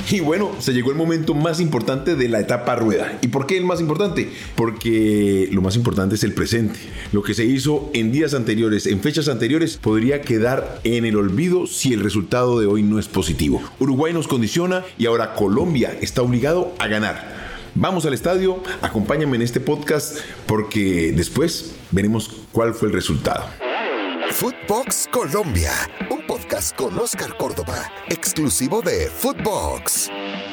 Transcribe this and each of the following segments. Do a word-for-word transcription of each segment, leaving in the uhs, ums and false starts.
Y bueno, se llegó el momento más importante de la etapa rueda. ¿Y por qué el más importante? Porque lo más importante es el presente. Lo que se hizo en días anteriores, en fechas anteriores, podría quedar en el olvido si el resultado de hoy no es positivo. Uruguay nos condiciona y ahora Colombia está obligado a ganar. Vamos al estadio, acompáñame en este podcast porque después veremos cuál fue el resultado. Footbox Colombia, un podcast con Oscar Córdoba, exclusivo de Footbox.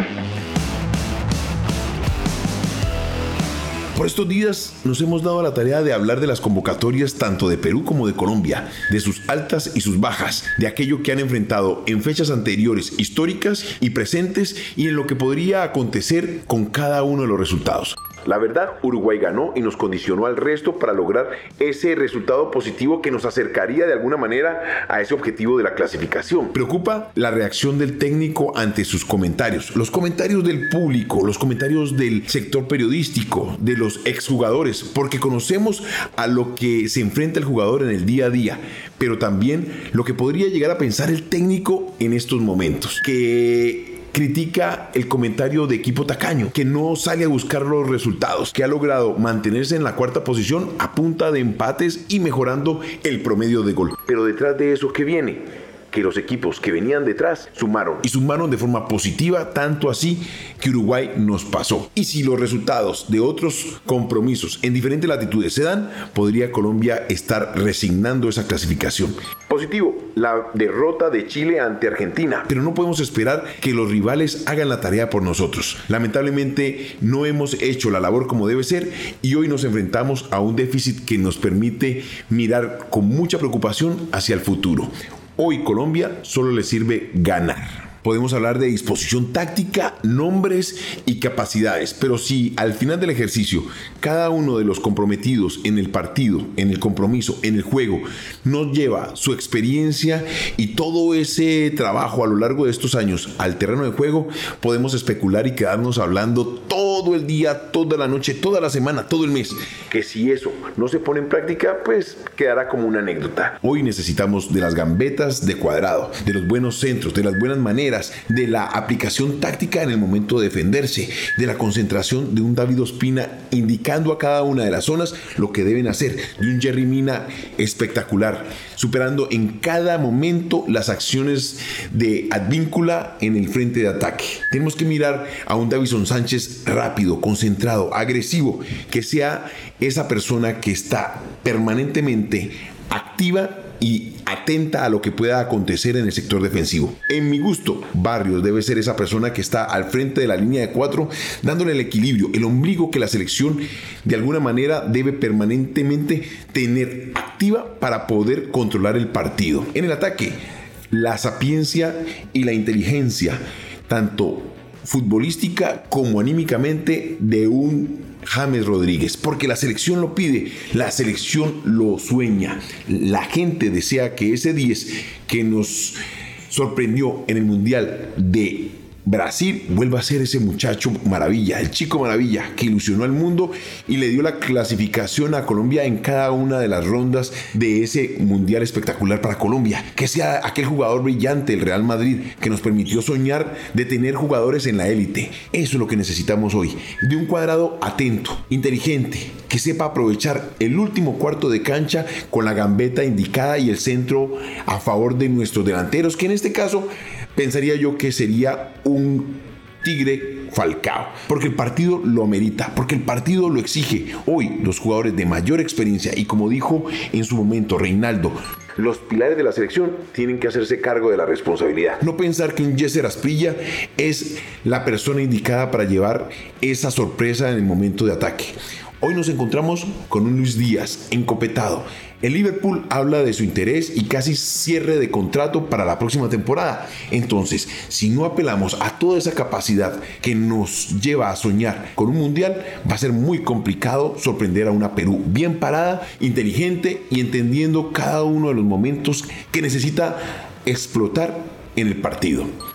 Por estos días nos hemos dado a la tarea de hablar de las convocatorias tanto de Perú como de Colombia, de sus altas y sus bajas, de aquello que han enfrentado en fechas anteriores históricas y presentes y en lo que podría acontecer con cada uno de los resultados. La verdad, Uruguay ganó y nos condicionó al resto para lograr ese resultado positivo que nos acercaría de alguna manera a ese objetivo de la clasificación. Preocupa la reacción del técnico ante sus comentarios, los comentarios del público, los comentarios del sector periodístico, de los exjugadores, porque conocemos a lo que se enfrenta el jugador en el día a día, pero también lo que podría llegar a pensar el técnico en estos momentos, que critica el comentario de equipo tacaño, que no sale a buscar los resultados, que ha logrado mantenerse en la cuarta posición a punta de empates y mejorando el promedio de gol. Pero detrás de eso, ¿qué viene? Que los equipos que venían detrás sumaron y sumaron de forma positiva, tanto así que Uruguay nos pasó. Y si los resultados de otros compromisos en diferentes latitudes se dan, podría Colombia estar resignando esa clasificación. Positivo, la derrota de Chile ante Argentina, pero no podemos esperar que los rivales hagan la tarea por nosotros. Lamentablemente no hemos hecho la labor como debe ser y hoy nos enfrentamos a un déficit que nos permite mirar con mucha preocupación hacia el futuro. Hoy Colombia solo le sirve ganar. Podemos hablar de disposición táctica, nombres y capacidades, pero si al final del ejercicio cada uno de los comprometidos en el partido, en el compromiso, en el juego, nos lleva su experiencia y todo ese trabajo a lo largo de estos años al terreno de juego, podemos especular y quedarnos hablando todo el día, toda la noche, toda la semana, todo el mes. Que si eso no se pone en práctica, pues quedará como una anécdota. Hoy necesitamos de las gambetas de Cuadrado, de los buenos centros, de las buenas maneras, de la aplicación táctica en el momento de defenderse, de la concentración de un David Ospina indicando a cada una de las zonas lo que deben hacer, de un Jerry Mina espectacular, superando en cada momento las acciones de Advíncula en el frente de ataque. Tenemos que mirar a un Davison Sánchez rápido, concentrado, agresivo, que sea esa persona que está permanentemente activa y atenta a lo que pueda acontecer en el sector defensivo. En mi gusto, Barrios debe ser esa persona que está al frente de la línea de cuatro, dándole el equilibrio, el ombligo que la selección de alguna manera debe permanentemente tener activa para poder controlar el partido. En el ataque, la sapiencia y la inteligencia, tanto futbolística como anímicamente, de un James Rodríguez, porque la selección lo pide, la selección lo sueña, la gente desea que ese diez que nos sorprendió en el Mundial de Brasil vuelva a ser ese muchacho maravilla, el chico maravilla que ilusionó al mundo y le dio la clasificación a Colombia en cada una de las rondas de ese Mundial espectacular para Colombia, que sea aquel jugador brillante, el Real Madrid, que nos permitió soñar de tener jugadores en la élite. Eso es lo que necesitamos hoy, de un Cuadrado atento, inteligente, que sepa aprovechar el último cuarto de cancha con la gambeta indicada y el centro a favor de nuestros delanteros, que en este caso pensaría yo que sería un Tigre Falcao, porque el partido lo amerita, porque el partido lo exige. Hoy los jugadores de mayor experiencia y, como dijo en su momento Reinaldo, los pilares de la selección tienen que hacerse cargo de la responsabilidad. No pensar que un Yesser Asprilla es la persona indicada para llevar esa sorpresa en el momento de ataque. Hoy nos encontramos con un Luis Díaz encopetado. El Liverpool habla de su interés y casi cierre de contrato para la próxima temporada. Entonces, si no apelamos a toda esa capacidad que nos lleva a soñar con un mundial, va a ser muy complicado sorprender a una Perú bien parada, inteligente y entendiendo cada uno de los momentos que necesita explotar en el partido.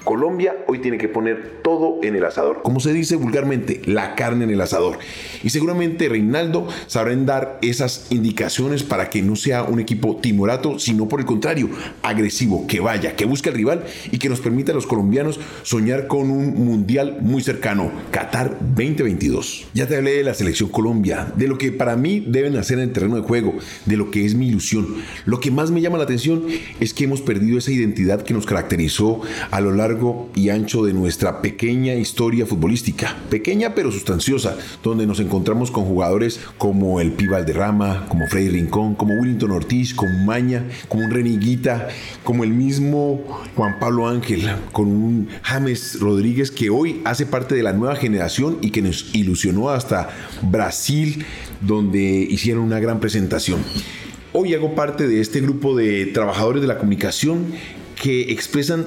Colombia hoy tiene que poner todo en el asador. Como se dice vulgarmente, la carne en el asador. Y seguramente Reinaldo sabrá dar esas indicaciones para que no sea un equipo timorato, sino por el contrario, agresivo, que vaya, que busque al rival y que nos permita a los colombianos soñar con un mundial muy cercano, Qatar veinte veintidós. Ya te hablé de la selección Colombia, de lo que para mí deben hacer en el terreno de juego, de lo que es mi ilusión. Lo que más me llama la atención es que hemos perdido esa identidad que nos caracterizó a lo largo y ancho de nuestra pequeña historia futbolística, pequeña pero sustanciosa, donde nos encontramos con jugadores como el Pi Valderrama, como Freddy Rincón, como Willington Ortiz, como Maña, como un Reniguita, como el mismo Juan Pablo Ángel, con un James Rodríguez que hoy hace parte de la nueva generación y que nos ilusionó hasta Brasil, donde hicieron una gran presentación. Hoy hago parte de este grupo de trabajadores de la comunicación que expresan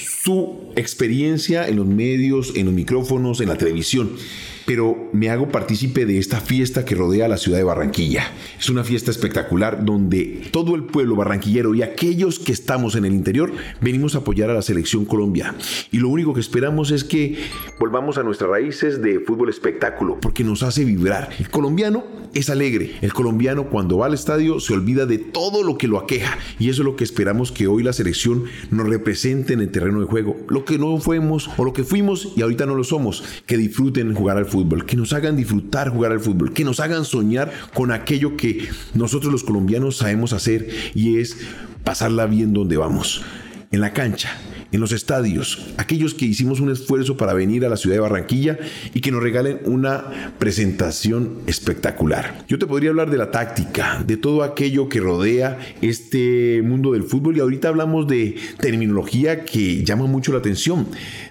su experiencia en los medios, en los micrófonos, en la televisión. Pero me hago partícipe de esta fiesta que rodea a la ciudad de Barranquilla. Es una fiesta espectacular donde todo el pueblo barranquillero y aquellos que estamos en el interior venimos a apoyar a la selección Colombia. Y lo único que esperamos es que volvamos a nuestras raíces de fútbol espectáculo, porque nos hace vibrar. El colombiano es alegre. El colombiano cuando va al estadio se olvida de todo lo que lo aqueja. Y eso es lo que esperamos que hoy la selección nos represente en el terreno de juego. Lo que no fuimos o lo que fuimos y ahorita no lo somos. Que disfruten jugar al fútbol. Fútbol, que nos hagan disfrutar jugar al fútbol, que nos hagan soñar con aquello que nosotros los colombianos sabemos hacer y es pasarla bien donde vamos, en la cancha, en los estadios, aquellos que hicimos un esfuerzo para venir a la ciudad de Barranquilla y que nos regalen una presentación espectacular. Yo te podría hablar de la táctica, de todo aquello que rodea este mundo del fútbol y ahorita hablamos de terminología que llama mucho la atención,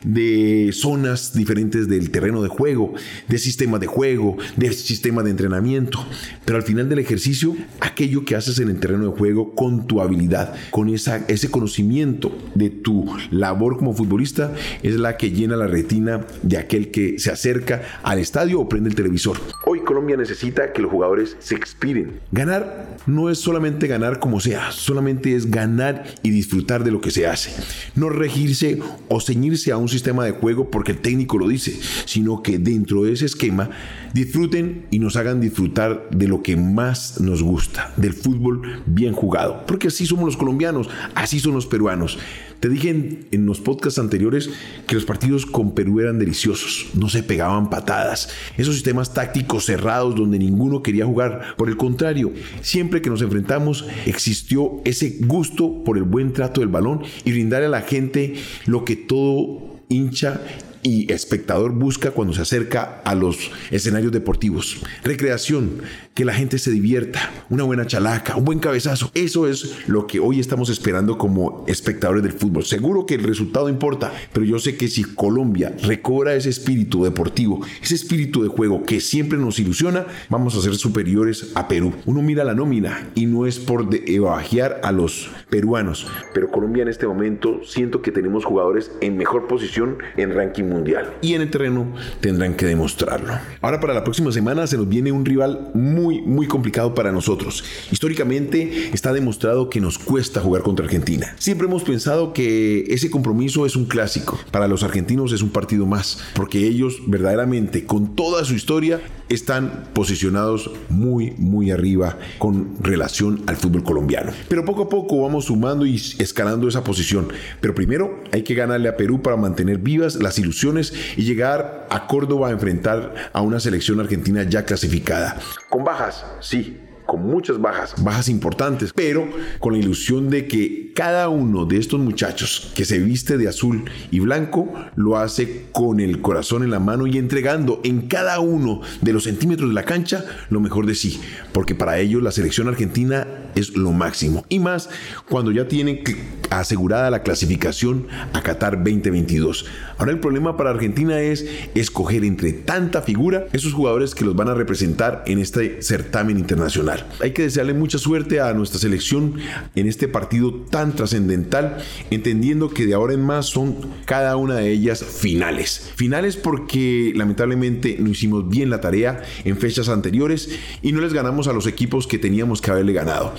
de zonas diferentes del terreno de juego, de sistemas de juego, de sistemas de entrenamiento, pero al final del ejercicio, aquello que haces en el terreno de juego con tu habilidad, con esa, ese conocimiento de tu labor como futbolista es la que llena la retina de aquel que se acerca al estadio o prende el televisor. Hoy Colombia necesita que los jugadores se expiren. Ganar no es solamente ganar como sea, solamente es ganar y disfrutar de lo que se hace. No regirse o ceñirse a un sistema de juego porque el técnico lo dice, sino que dentro de ese esquema disfruten y nos hagan disfrutar de lo que más nos gusta, del fútbol bien jugado. Porque así somos los colombianos, así son los peruanos. Te dije en, en los podcasts anteriores que los partidos con Perú eran deliciosos, no se pegaban patadas, esos sistemas tácticos cerrados donde ninguno quería jugar. Por el contrario, siempre que nos enfrentamos existió ese gusto por el buen trato del balón y brindarle a la gente lo que todo hincha y espectador busca cuando se acerca a los escenarios deportivos. Recreación, que la gente se divierta, una buena chalaca, un buen cabezazo. Eso es lo que hoy estamos esperando como espectadores del fútbol. Seguro que el resultado importa, pero yo sé que si Colombia recobra ese espíritu deportivo, ese espíritu de juego que siempre nos ilusiona, vamos a ser superiores a Perú. Uno mira la nómina y no es por evagiar a los peruanos, pero Colombia en este momento siento que tenemos jugadores en mejor posición en ranking mundial y en el terreno tendrán que demostrarlo. Ahora para la próxima semana se nos viene un rival muy muy complicado para nosotros. Históricamente está demostrado que nos cuesta jugar contra Argentina. Siempre hemos pensado que ese compromiso es un clásico. Para los argentinos es un partido más, porque ellos verdaderamente con toda su historia están posicionados muy muy arriba con relación al fútbol colombiano. Pero poco a poco vamos sumando y escalando esa posición. Pero primero hay que ganarle a Perú para mantener vivas las ilusiones y llegar a Córdoba a enfrentar a una selección argentina ya clasificada. Con bajas, sí, con muchas bajas, bajas importantes, pero con la ilusión de que cada uno de estos muchachos que se viste de azul y blanco lo hace con el corazón en la mano y entregando en cada uno de los centímetros de la cancha lo mejor de sí, porque para ellos la selección argentina es lo máximo, y más cuando ya tienen asegurada la clasificación a Qatar veinte veintidós. Ahora el problema para Argentina es escoger entre tanta figura esos jugadores que los van a representar en este certamen internacional. Hay que desearle mucha suerte a nuestra selección en este partido tan trascendental, entendiendo que de ahora en más son cada una de ellas finales. Finales porque lamentablemente no hicimos bien la tarea en fechas anteriores y no les ganamos a los equipos que teníamos que haberle ganado.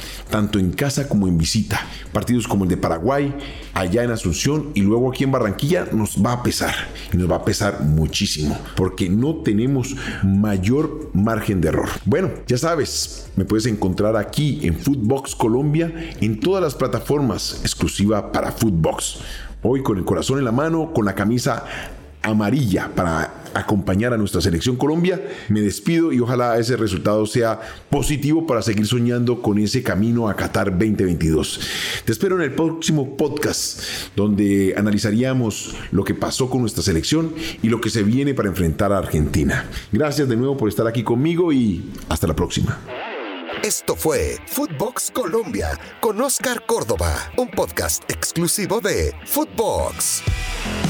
tanto en casa como en visita. Partidos como el de Paraguay, allá en Asunción y luego aquí en Barranquilla nos va a pesar. Y nos va a pesar muchísimo porque no tenemos mayor margen de error. Bueno, ya sabes, me puedes encontrar aquí en Footbox Colombia en todas las plataformas, exclusiva para Footbox. Hoy con el corazón en la mano, con la camisa amarilla para acompañar a nuestra selección Colombia, me despido y ojalá ese resultado sea positivo para seguir soñando con ese camino a Qatar veinte veintidós. Te espero en el próximo podcast donde analizaríamos lo que pasó con nuestra selección y lo que se viene para enfrentar a Argentina. Gracias de nuevo por estar aquí conmigo y hasta la próxima. Esto fue Footbox Colombia con Oscar Córdoba, un podcast exclusivo de Footbox.